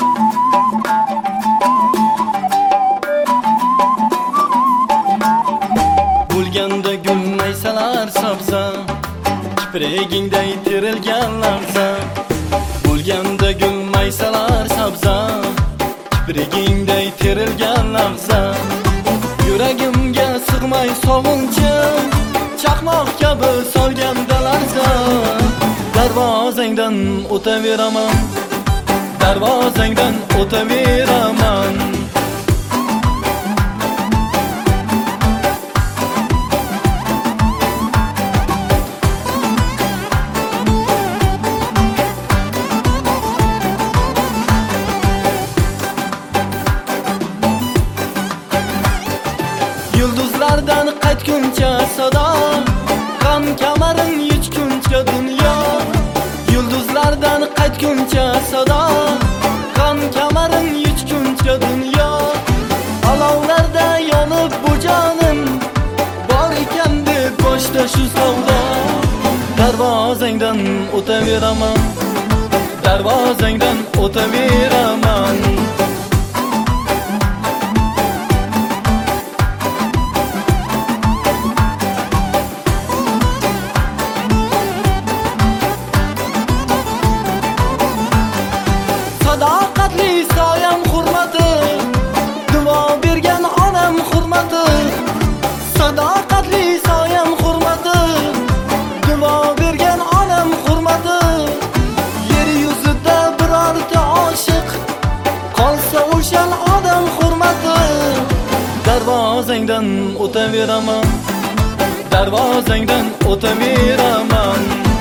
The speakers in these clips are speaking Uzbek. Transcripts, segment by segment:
Bo'lganda gul maysalar sabza, kiprigingday terilgan larza. Bo'lganda gul maysalar sabza, kiprigingday terilgan larza. Yuragimga sig'may sog'inchim, chaqmoq kabi solganda larza. Darvozangdan o'taveraman, darvozangdan o'taveraman. Yulduzlardan qaytguncha sado, qon kamarin yechguncha dunyo. Yulduzlardan qaytguncha sado, qon kamarin yechguncha dunyo. Olovlarda yonib bu jonim, bor ekan deb boshda shu savdo. Darvozangdan o'taveraman, darvozangdan o'taveraman. Sadoqatli soyam hurmati, duo bergan onam hurmati. Sadoqatli soyam hurmati, duo bergan onam hurmati. Yer yuzida birorta oshiq qolsa o'shan odam hurmati. Darvozangdan o'taveraman, darvozangdan o'taveraman.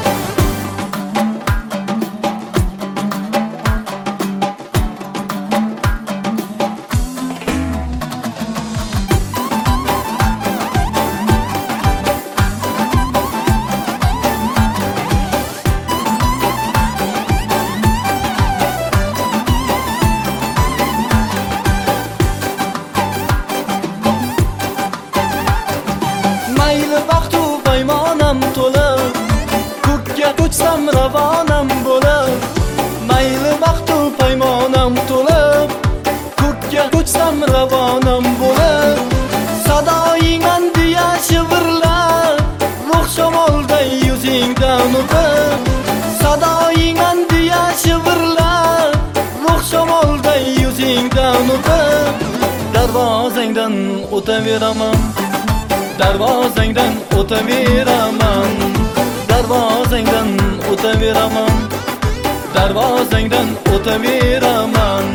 Mayli vaqtu paymonam to'lib, ko'kka ko'chsam ravonam bo'lib. Mayli vaqtu paymonam to'lib, ko'kka ko'chsam ravonam bo'lib. Sadoyingman deya shivirlab, ruh shamolday yuzingdan o'pib. Sadoyingman deya shivirlab, ruh shamolday yuzingdan o'pib. Darvozangdan o'taveraman, darvozangdan o'taveraman. Darvozangdan o'taveraman, darvozangdan o'taveraman.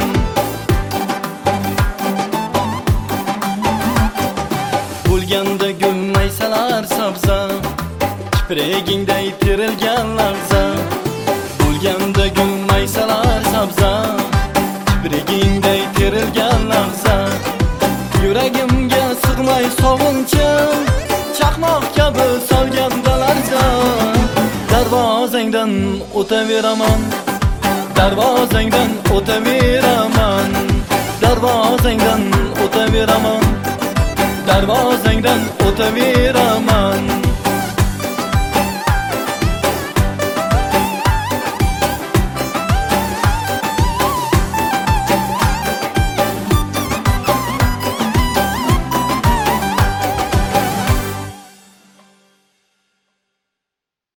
Bo'lganda gul maysalar sabza, kiprigingday terilgan larza. Bo'lganda gul maysalar sabza, kiprigingday terilgan larza. Yuragimga sig'may sog'inchim, chaqmoq kabi solganda larza. Darvozangdan o'taveraman, darvozangdan o'taveraman. Darvozangdan o'taveraman, darvozangdan o'taveraman.